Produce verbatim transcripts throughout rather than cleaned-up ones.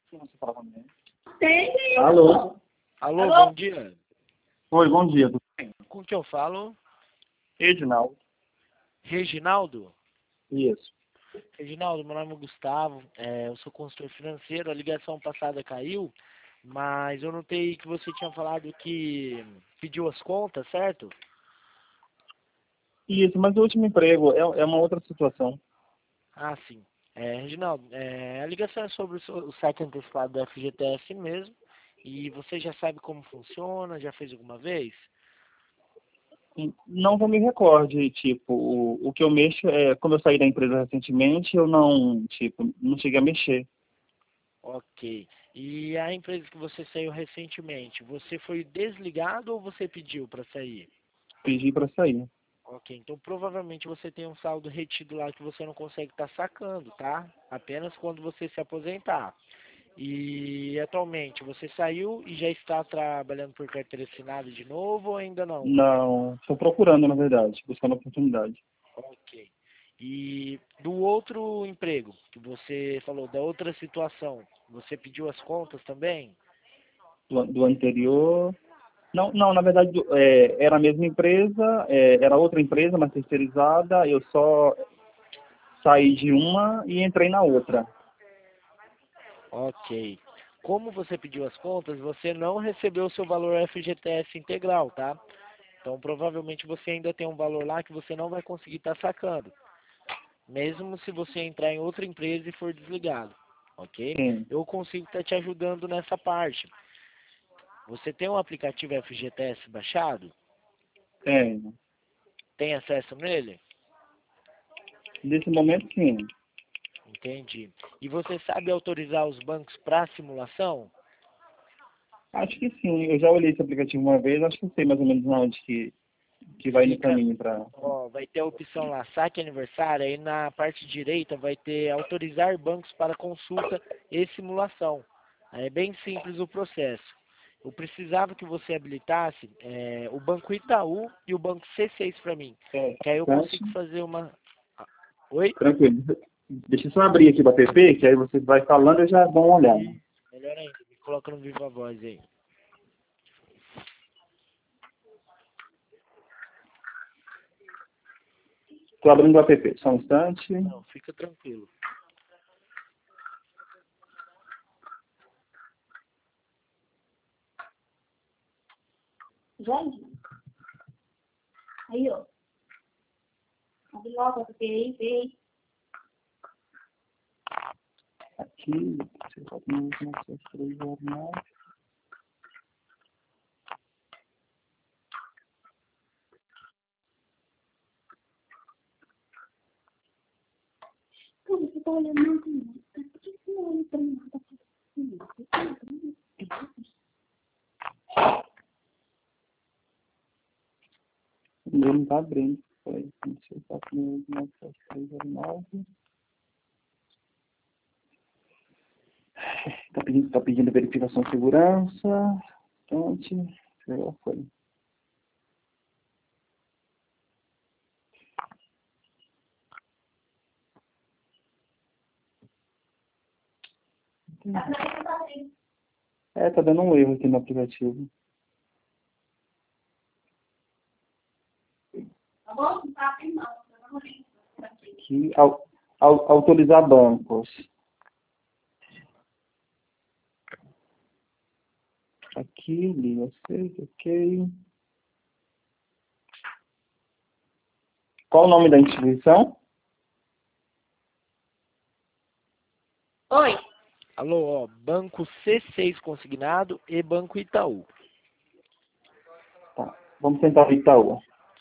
Você fala comigo. Tem. Alô? Alô, Alô? bom dia. Oi, bom dia. Tudo bem? Com que eu falo? Reginaldo. Reginaldo? Isso. Reginaldo, meu nome é Gustavo, é, eu sou consultor financeiro, a ligação passada caiu, mas eu notei que você tinha falado que pediu as contas, certo? Isso, mas o último emprego é, é uma outra situação. Ah, sim. É, Reginaldo, é, a ligação é sobre o, seu- o saque antecipado do F G T S mesmo, e você já sabe como funciona, já fez alguma vez? E não que eu me recorde, tipo, o, o que eu mexo é, como eu saí da empresa recentemente, eu não, tipo, não cheguei a mexer. Ok. E a empresa que você saiu recentemente, você foi desligado ou você pediu para sair? Pedi para sair. Ok, então provavelmente você tem um saldo retido lá que você não consegue estar sacando, tá? Apenas quando você se aposentar. E atualmente você saiu e já está trabalhando por carteira assinada de novo ou ainda não? Não, estou procurando, na verdade, buscando oportunidade. Ok. E do outro emprego que você falou, da outra situação, você pediu as contas também? Do, do anterior. Não, não, na verdade, do- é, era a mesma empresa, é, era outra empresa, mas terceirizada, eu só saí de uma e entrei na outra. Ok. Como você pediu as contas, você não recebeu o seu valor F G T S integral, tá? Então provavelmente você ainda tem um valor lá que você não vai conseguir estar sacando, mesmo se você entrar em outra empresa e for desligado, ok? Sim, Eu consigo estar te ajudando nessa parte. Você tem um aplicativo F G T S baixado? tenho. Tem acesso nele? Nesse momento, sim. Entendi. E você sabe autorizar os bancos para simulação? Acho que sim. Eu já olhei esse aplicativo uma vez, acho que eu sei mais ou menos onde que, que vai no Fica, caminho para. ó, vai ter a opção lá, saque aniversário, aí na parte direita vai ter autorizar bancos para consulta e simulação. Aí é bem simples o processo. Eu precisava que você habilitasse é, o Banco Itaú e o Banco C seis para mim, É, que aí eu bastante. consigo fazer uma... Ah, oi? Tranquilo. Deixa eu só abrir aqui o app, que aí você vai falando e eu já dou uma olhada. Isso, melhor ainda, me coloca no Viva Voz aí. Estou abrindo o app, só um instante. Não, fica tranquilo. Jorge? Aí, ó. Abre logo, porque aí veio. Aqui, você pode me três jornais. Cara, você tá olhando muito, né? Por que você não olha pra mim? Tá fazendo O meu não está abrindo. Peraí, deixa eu só comigo, três nove. Está pedindo, tá pedindo verificação de segurança. Instante. Já foi. É, tá dando um erro aqui no aplicativo. Tá bom? Não tá bem, não. Aqui, au, au, autorizar bancos. Aqui, liga seis, ok. Qual o nome da instituição? Oi. Alô, ó, Banco C seis consignado e Banco Itaú. Tá. Vamos tentar o Itaú.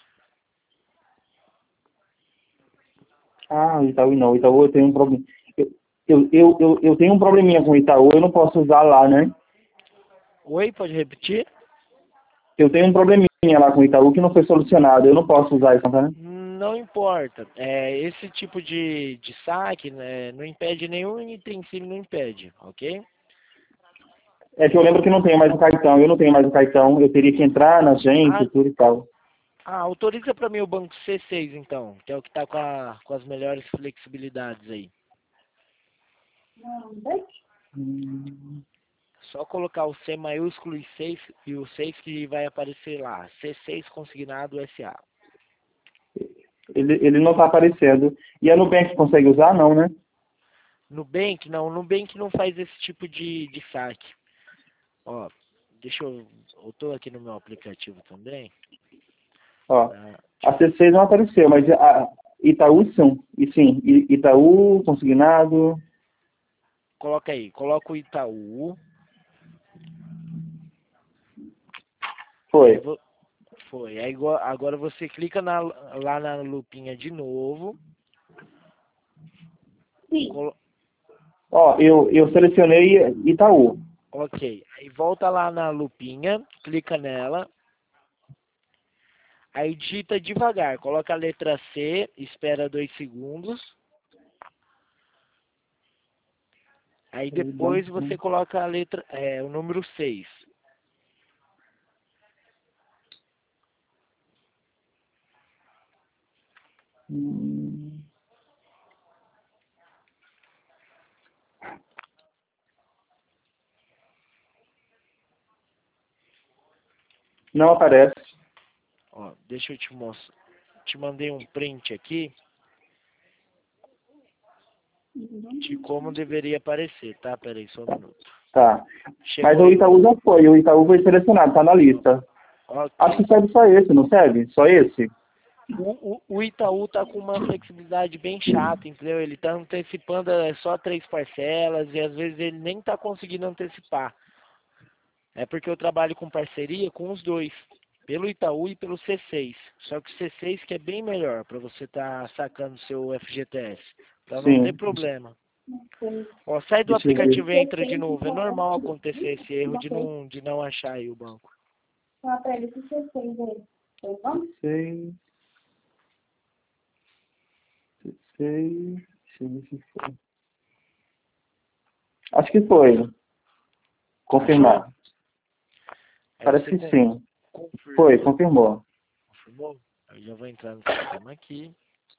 Ah, o Itaú não. O Itaú eu tenho um problema. Eu, eu, eu, eu, eu tenho um probleminha com o Itaú, eu não posso usar lá, né? Oi, pode repetir? Eu tenho um probleminha lá com o Itaú que não foi solucionado. Eu não posso usar isso, né? Não importa. É, esse tipo de, de saque, né, não impede nenhum item, não impede, ok? É que eu lembro que não tenho mais o cartão. Eu não tenho mais o cartão. Eu teria que entrar na agência Ah, e tudo e tal. ah, autoriza para mim o Banco C seis, então, que é o que está com, a- com as melhores flexibilidades aí. Não, daqui. Hum, Só colocar o C maiúsculo e seis e o seis que vai aparecer lá. C seis consignado S A. Ele, ele não está aparecendo. E a Nubank consegue usar? Não, né? Nubank, não. Nubank não faz esse tipo de, de saque. Ó, deixa eu... Eu tô aqui no meu aplicativo também. Ó, Tá? a C seis não apareceu, mas a Itaú sim. E sim, I- Itaú, consignado. Coloca aí. Coloca o Itaú. Foi. Aí vo- Foi. Aí go- agora você clica na, lá na lupinha de novo. Sim. Colo- Ó, eu, eu selecionei Itaú. Ok. Aí volta lá na lupinha, clica nela. Aí digita devagar. Coloca a letra C, espera dois segundos. Aí depois você coloca a letra, é, o número seis. Hum. Não aparece. Ó, deixa eu te mostrar. Te mandei um print aqui de como deveria aparecer, tá? Pera aí, só um minuto. Tá. Mas Chegou o aí? Itaú já foi. O Itaú foi selecionado, tá na lista. Acho Ok. que serve só esse, não serve? Só esse? O, o, o Itaú tá com uma flexibilidade bem chata, entendeu? Ele tá antecipando é, só três parcelas e às vezes ele nem tá conseguindo antecipar. É porque eu trabalho com parceria com os dois, pelo Itaú e pelo C seis. Só que o C seis que é bem melhor para você estar sacando seu F G T S, para não ter Sim. problema. Foi. Ó, sai do Deixa eu ver. aplicativo e entra de novo. É normal acontecer esse erro de não, de não achar aí o banco. Fala pra ele que você fez aí. Foi bom? Seis. Seis. Deixa eu ver se foi. Acho que foi. Confirmar. Achou? Aí Parece você que con- sim. confirma. Foi, confirmou. Confirmou? Eu já vou entrar no sistema aqui.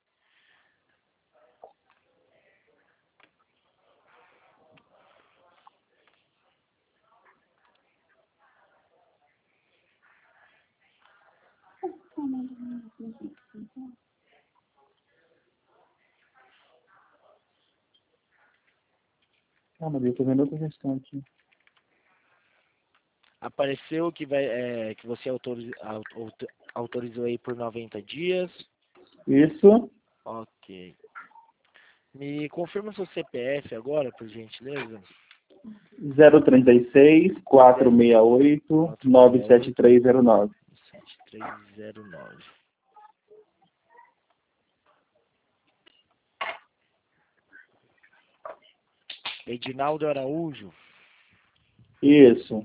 Calma, eu tô vendo outra questão aqui. Apareceu que, vai, é, que você autoriz, auto- autorizou aí por noventa dias. Isso. Ok. Me confirma seu C P F agora, por gentileza. zero trinta e seis, quatrocentos e sessenta e oito, nove sete três zero nove. sete três zero nove. Edinaldo Araújo. Isso.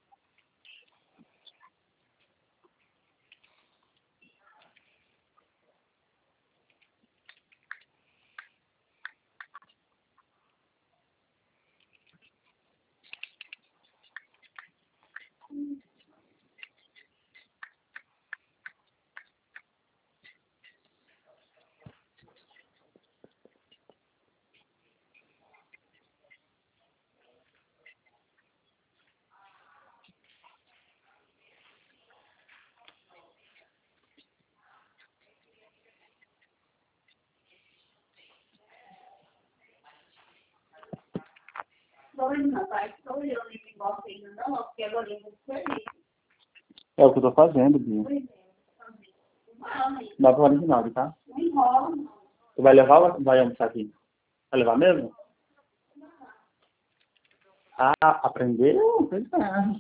Dois, rapaz. Estou eu nem gosto ainda não, porque agora eu vou servir. É o que eu tô fazendo, Bia. Dá pra original, tá? Não enrola, não. Tu vai levar ou vai almoçar aqui? Vai levar mesmo? Ah, aprendeu? Pois é.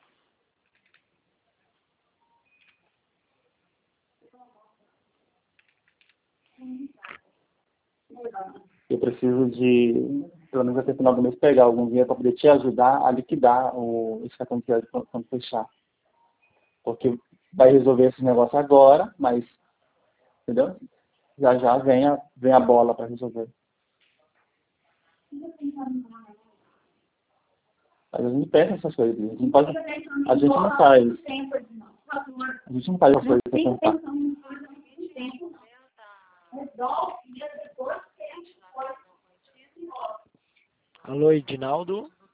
Eu preciso de, pelo menos até o final do mês, pegar algum dinheiro para poder te ajudar a liquidar o, esse cartão de crédito quando quando fechar. Porque vai resolver esse negócio agora, mas, entendeu? Já já vem a, vem a bola para resolver. Às vezes a gente pensa essas coisas. A gente não, pode, a gente não faz. A gente não faz essas coisas sem pensar. Alô, Edinaldo.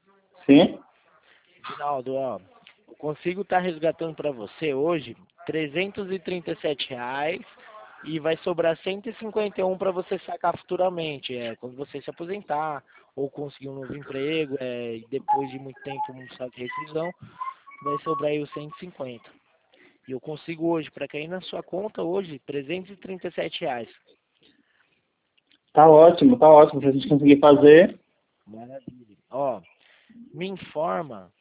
Sim? Ginaldo, ó, eu consigo estar resgatando para você hoje trezentos e trinta e sete reais e vai sobrar cento e cinquenta e um para você sacar futuramente, é, quando você se aposentar ou conseguir um novo emprego, é, e depois de muito tempo um saque de rescisão, vai sobrar aí os cento e cinquenta. E eu consigo hoje, para cair na sua conta hoje, trezentos e trinta e sete reais. Tá ótimo, tá ótimo. Se a gente conseguir fazer. Maravilha. Ó, me informa.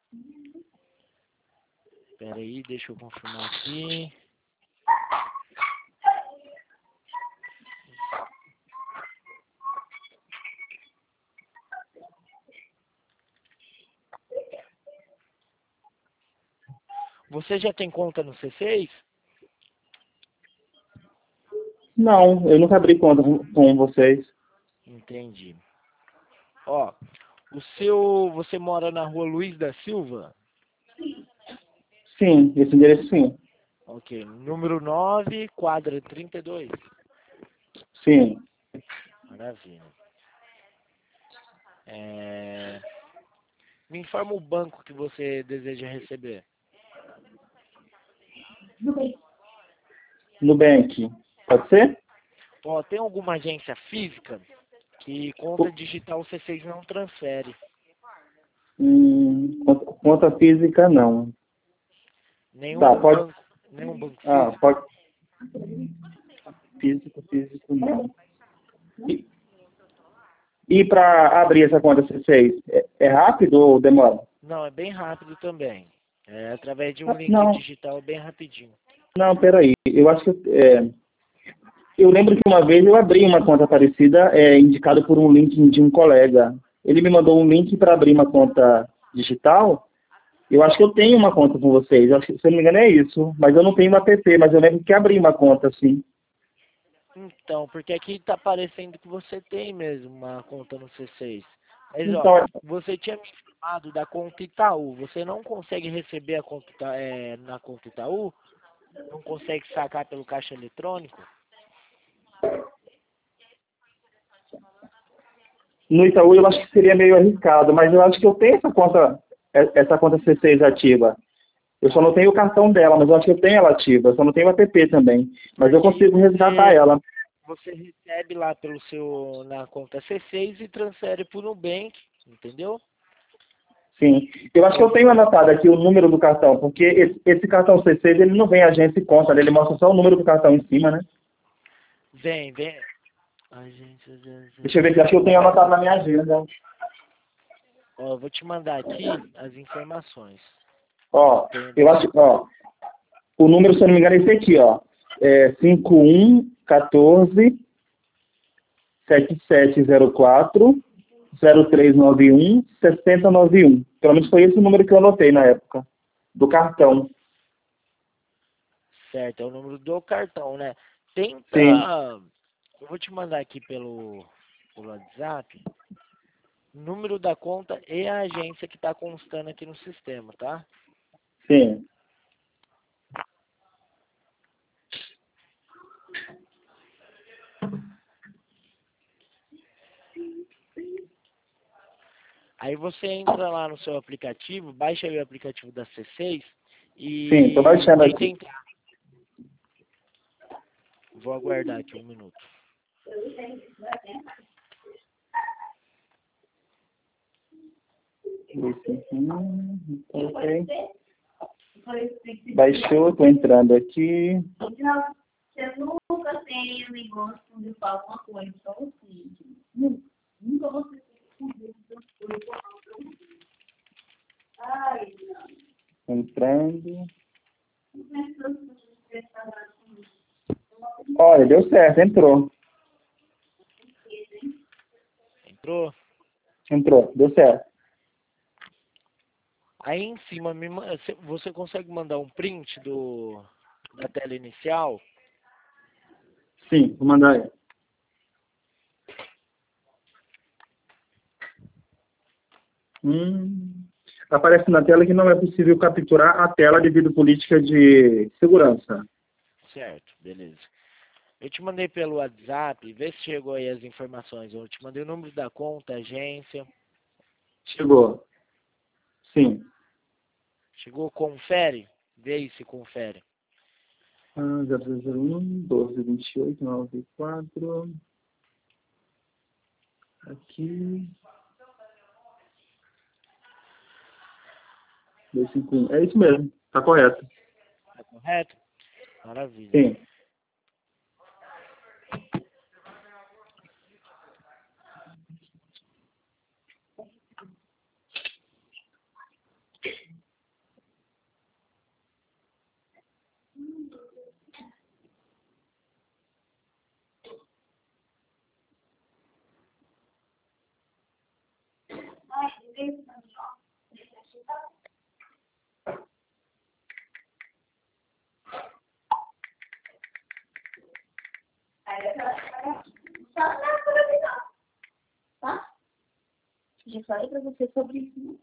Espera aí, deixa eu confirmar aqui. Você já tem conta no C seis? Não, eu nunca abri conta com com vocês. Entendi. Ó, o seu, você mora na rua Luiz da Silva? Sim, esse endereço sim. Ok. Número nove, quadra trinta e dois. Sim. Maravilha. É... Me informa o banco que você deseja receber. Nubank. Pode ser? Ó, tem alguma agência física que conta digital C seis não transfere? Hum, conta, conta física não. Tá, Nenhum pode. banco, nenhum banco Ah, físico? pode. Físico, físico não. E, e para abrir essa conta C seis, é, é rápido ou demora? Não, é bem rápido também. É através de um Ah, link não, digital bem rapidinho. não, peraí. Eu acho que. É, eu lembro que uma vez eu abri uma conta parecida, é, indicado por um link de um colega. Ele me mandou um link para abrir uma conta digital. Eu acho que eu tenho uma conta com vocês. Eu acho que, se eu não me engano, é isso. Mas eu não tenho uma app, mas eu lembro que abri uma conta, sim. Então, porque aqui tá parecendo que você tem mesmo uma conta no C seis. Mas, ó, Então, você tinha me informado da conta Itaú. Você não consegue receber a conta, Ita- é, na conta Itaú? Não consegue sacar pelo caixa eletrônico? no Itaú eu acho que seria meio arriscado, mas eu acho que eu tenho essa conta, essa conta C seis ativa. Eu só Tá. não tenho o cartão dela, mas eu acho que eu tenho ela ativa. Eu só não tenho o app também. Mas eu Porque aí consigo resgatar você, ela. você recebe lá pelo seu, na conta C seis e transfere pro Nubank, entendeu? Sim. Eu acho que eu tenho anotado aqui o número do cartão, porque esse, esse cartão C seis, ele não vem agência e conta, né? Ele mostra só o número do cartão em cima, né? Vem, vem. Ai, gente, Deixa eu ver aqui, acho que eu tenho anotado na minha agenda. ó, eu vou te mandar aqui as informações. Ó, Tem eu acho, ó, o número, se eu não me engano, é esse aqui, ó. É cinco um um quatro sete sete zero quatro zero três nove um seis zero nove um. Pelo menos foi esse o número que eu anotei na época, do cartão. certo, é o número do cartão, né? Tenta. Sim, Eu vou te mandar aqui pelo, pelo WhatsApp o número da conta e a agência que está constando aqui no sistema, tá? sim. Aí você entra lá no seu aplicativo, baixa aí o aplicativo da C seis Sim, tô e baixando tenta aqui. entrar. Vou aguardar aqui um minuto. Hum, ok. Baixou, tô entrando aqui. Você nunca tem um negócio onde eu falo uma coisa, só assim. Nunca. Nunca você tem que fazer. Ai, não. Entrando. Pensando que você está lá comigo. Olha, deu certo, entrou. Entrou? Entrou, deu certo. Aí em cima, me ma- cê- você consegue mandar um print do, da tela inicial? Sim, vou mandar aí. Hum, aparece na tela que não é possível capturar a tela devido à política de segurança. Certo, beleza. Eu te mandei pelo WhatsApp, vê se chegou aí as informações. Eu te mandei o número da conta, agência. Chegou. Sim. Chegou, confere. Vê aí se confere. Ah, zero zero zero um, doze, vinte e oito, noventa e quatro. Aqui. dois cinco um. É isso mesmo. Tá correto. Tá correto? Maravilha. Sim. Tá? Já falei pra você sobre isso, né?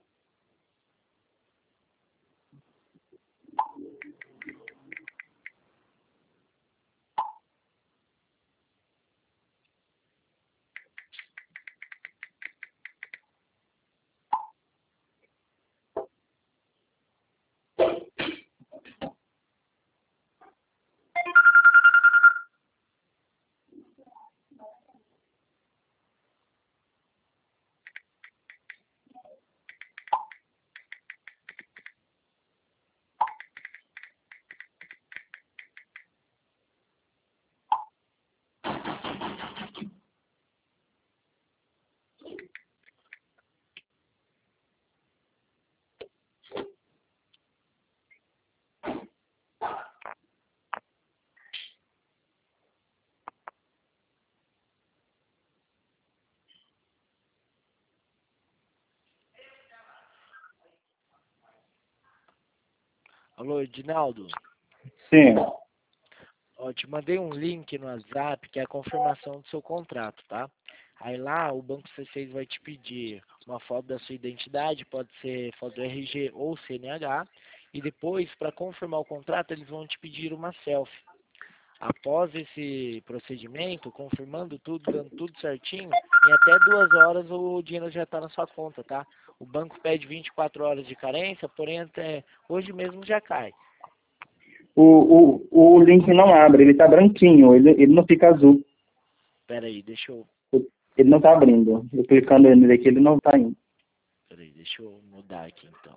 Alô, Edinaldo? Sim. Ó, te mandei um link no WhatsApp que é a confirmação do seu contrato, tá? Aí lá o Banco C seis vai te pedir uma foto da sua identidade, pode ser foto do R G ou C N H, e depois, para confirmar o contrato, eles vão te pedir uma selfie. Após esse procedimento, confirmando tudo, dando tudo certinho, em até duas horas o dinheiro já está na sua conta, tá? O banco pede vinte e quatro horas de carência, porém até hoje mesmo já cai. O, o, o link não abre, ele tá branquinho, ele, ele não fica azul. Pera aí, deixa eu... Ele não tá abrindo. Eu clicando nele aqui, ele não tá indo. Pera aí, deixa eu mudar aqui então.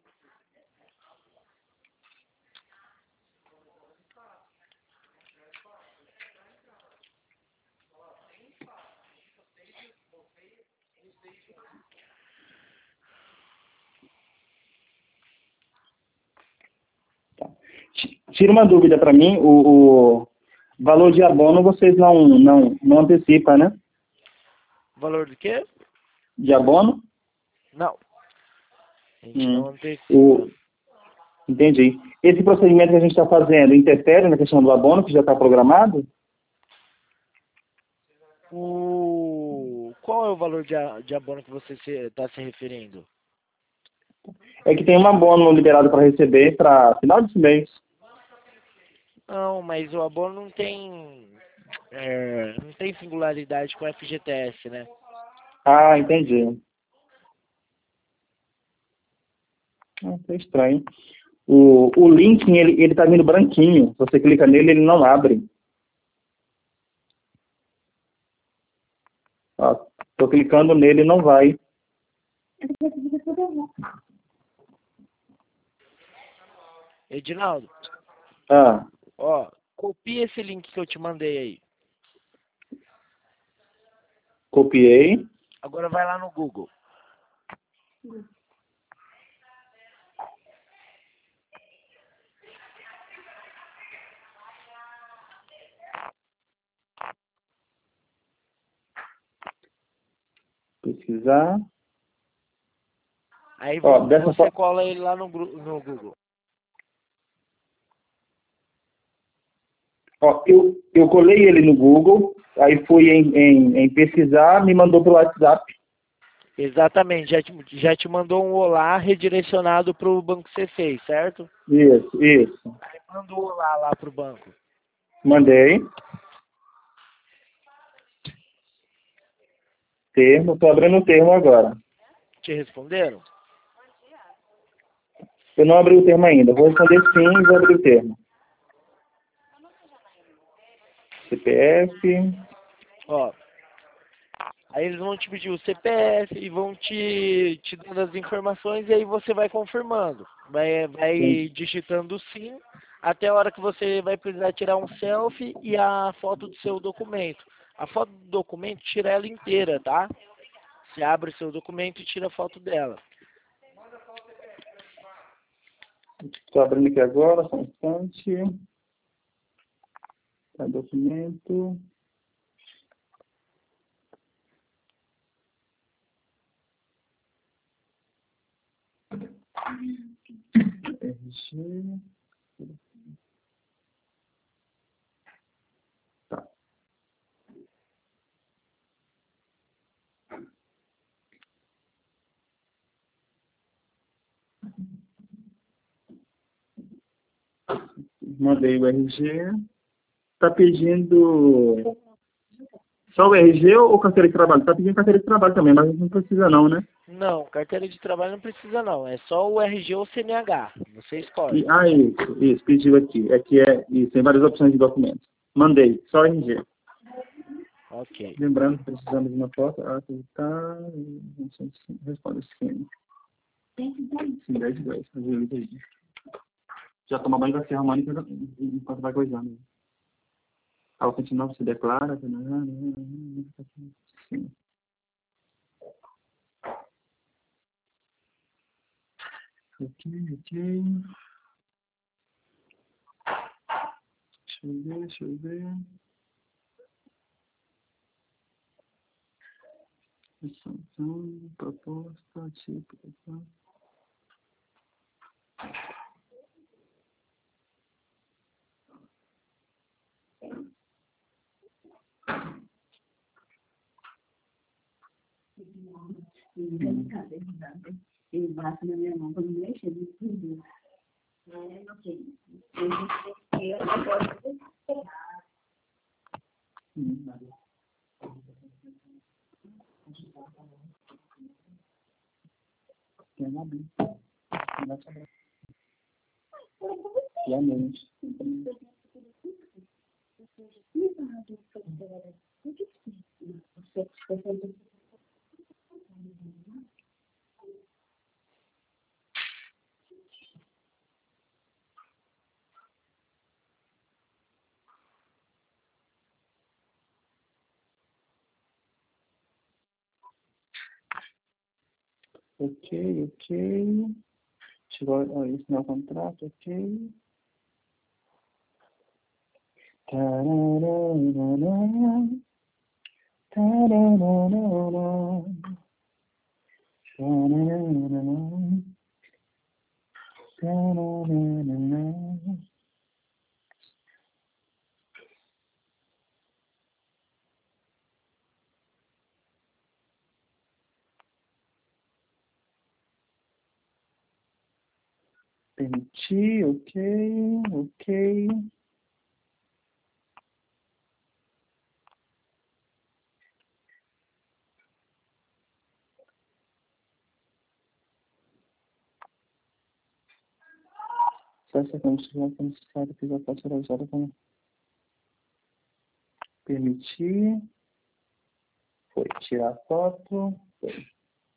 Tira uma dúvida para mim, o, o valor de abono vocês não, não, não antecipam, né? Valor do quê? De abono? Não. A gente Hum. não antecipa. O, entendi. Esse procedimento que a gente está fazendo interfere na questão do abono, que já está programado? O... Qual é o valor de, a- de abono que você está se, tá se referindo? É que tem um abono liberado para receber para final desse mês. Não, mas o abono não tem... é, não tem singularidade com o F G T S, né? Ah, entendi. Ah, é estranho. O, o link, ele, ele tá vindo branquinho. Se você clica nele, ele não abre. Ó, tô clicando nele, não vai. Edinaldo, Ah, ó, copia esse link que eu te mandei aí. copiei. Agora vai lá no Google. Pesquisar. Aí Ó, vo- dessa você forma. cola ele lá no, gru- no Google. Ó, eu, eu colei ele no Google, aí fui em, em, em pesquisar, me mandou pro WhatsApp. Exatamente, já te, já te mandou um olá redirecionado para o banco C seis, certo? Isso, isso. Aí manda o olá lá pro banco. Mandei. Termo, tô abrindo o termo agora. Te responderam? Eu não abri o termo ainda. Vou responder sim e vou abrir o termo. C P F. Ó, aí eles vão te pedir o C P F e vão te, te dando as informações e aí você vai confirmando. Vai, vai digitando sim até a hora que você vai precisar tirar um selfie e a foto do seu documento. A foto do documento, tira ela inteira, tá? Você abre o seu documento e tira a foto dela. Estou abrindo aqui agora, só um instante. Tá, documento. R G. Tá. Mandei o R G. Tá pedindo só o R G ou carteira de trabalho? Tá pedindo carteira de trabalho também, mas não precisa não, né? Não, carteira de trabalho não precisa não. É só o R G ou C N H. Você escolhe. E, ah, isso, isso, pediu aqui. Aqui é isso, tem várias opções de documentos. Mandei, só R G. Ok. Lembrando que precisamos de uma foto. Ah, tá. Responde sim. Sim, dez de dois. Já toma banho da serra humana enquanto vai coisando. Ao continuar, se declara. Sim. Ok, ok. Deixa eu ver, deixa eu ver. Assunção, proposta, tipo, tá. Ele bate na minha mão para não mexer no tudo. É, não sei. Eu não sei, eu não posso pegar. Tem uma Bíblia. Realmente. Ok, ok. Chegou a assinar o contrato, ok. Tararara, tararara, tararara, tararara. Permitir, ok, ok. Se essa condição for necessária, que já pode ser usada como permitir. Foi tirar a foto. Foi.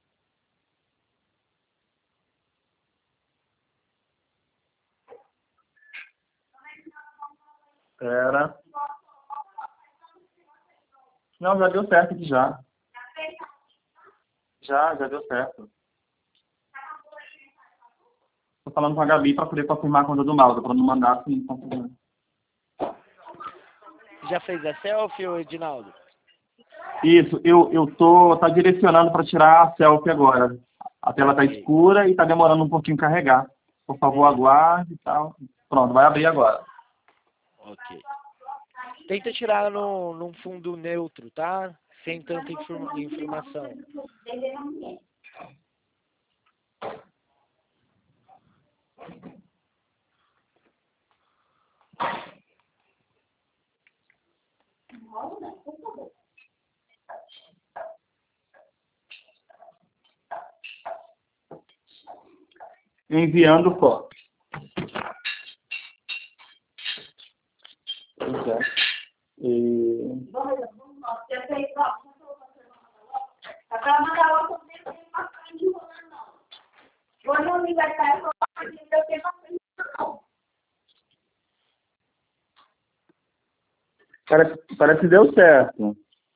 Espera. Não, já deu certo aqui já. Já, já deu certo. Tô falando com a Gabi para poder confirmar a conta do Malta, para não mandar assim. Confirmando. Já fez a selfie, ô Edinaldo? Isso, eu, eu tô tá direcionando para tirar a selfie agora. A tela tá Ok. escura e tá demorando um pouquinho carregar. Por favor, aguarde e tal. Pronto, vai abrir agora. Ok. Tenta tirar no, num fundo neutro, tá? Sem tanta informa- informação. enviando foto. Pois é. E... Vamos, vamos lá. Você fez, ó, para mandar logo, eu tenho que passar de enrolando, não. Hoje o aniversário, eu tenho que passar de não. Parece, parece que deu certo.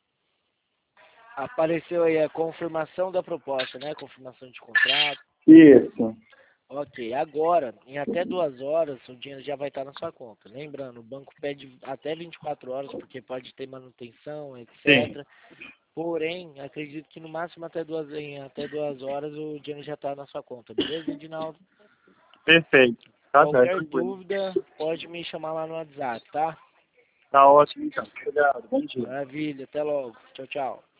Apareceu aí a confirmação da proposta, né? Confirmação de contrato. Isso. Ok, agora, em até duas horas, o dinheiro já vai estar na sua conta. Lembrando, o banco pede até vinte e quatro horas, porque pode ter manutenção, etcétera. Sim. Porém, acredito que no máximo até duas, em até duas horas o dinheiro já está na sua conta. Beleza, Edinaldo? Perfeito. Tá Qualquer certo. dúvida, pode me chamar lá no WhatsApp, tá? Tá ótimo, então. Obrigado. Bom dia. Maravilha, até logo. Tchau, tchau.